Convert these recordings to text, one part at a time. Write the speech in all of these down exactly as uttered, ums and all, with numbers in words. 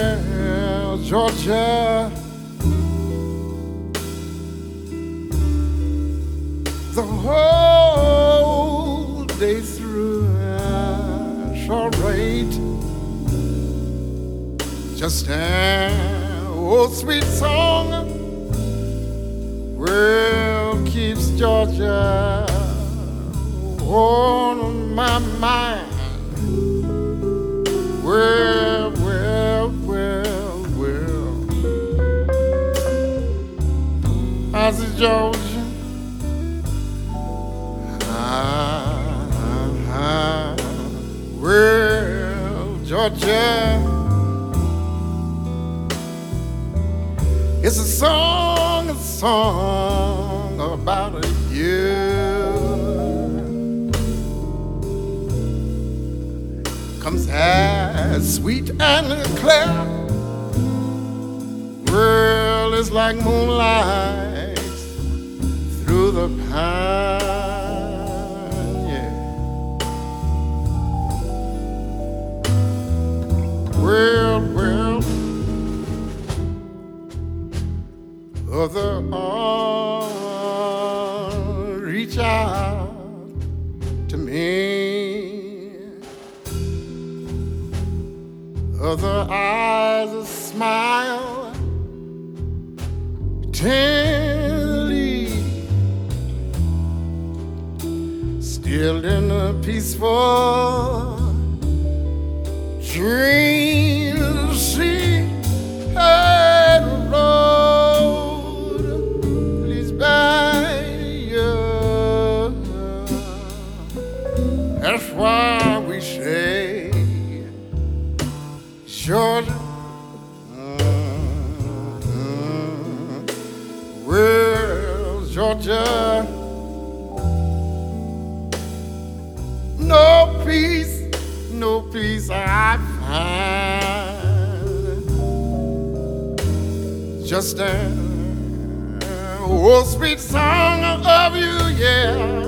Well, Georgia, the whole day through, uh, sure right. Just an old sweet song, well, keeps Georgia on my mind. Well, well, well, well. How's it, Georgia? Ah, ah, ah. Well, Georgia, it's a song, a song about a year. Comes as sweet and clear. Well, it's like moonlight through the pine, yeah. Well, well, other arms reach out to me. Other eyes a smile tenderly, still in a peaceful dream. See a road leads by you. That's why we say, Georgia, mm-hmm. Well, Georgia, no peace, no peace I find. Just an old sweet song of you, yeah.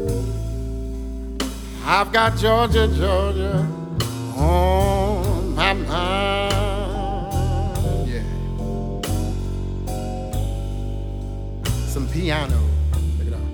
I've got Georgia, Georgia on my mind, yeah. Some piano, look it up.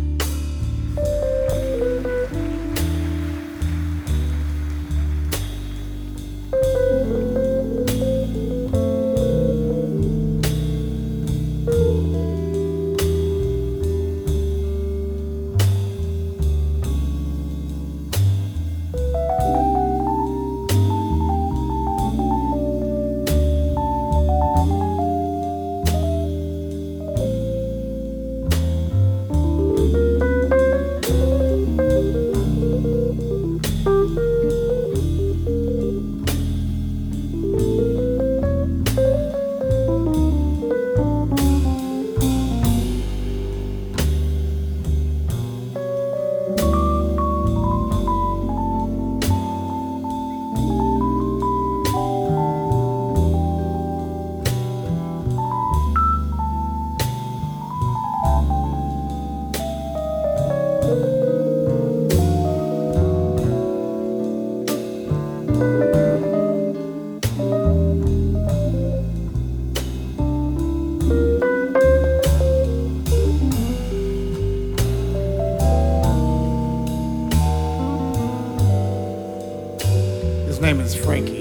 His name is Frankie.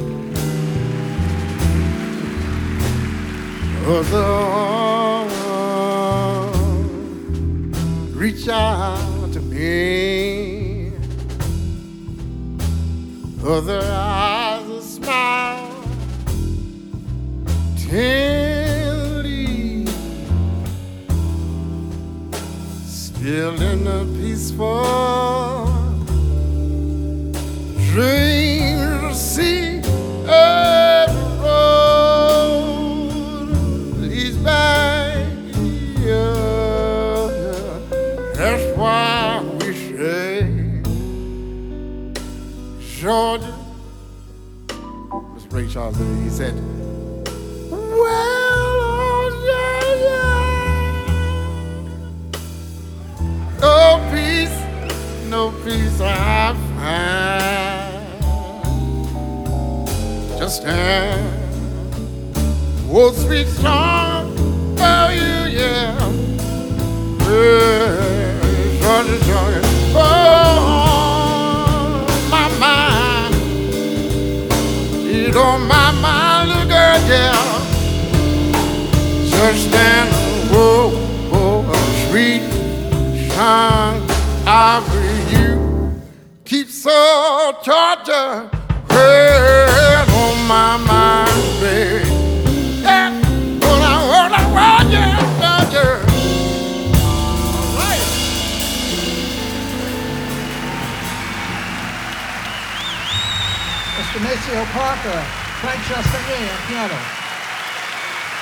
Other arms reach out to me. Other eyes a smile tenderly, still in a peaceful dream. See a road leads by you. That's why we say, Georgia. Mister Ray Charles, he said, well, oh, yeah, yeah. No peace, no peace I find. understand. Oh, sweet song of you, yeah. Yeah, Georgia, Georgia. Oh, my mind. It's on my mind, little girl, yeah. Just stand, whoa, whoa, sweet song of you. Keep so Georgia. Hey, on my mind, baby. Yeah, when I want, I want you, Georgia. All right. Mister Maceo Parker, Frank Chastanier on piano.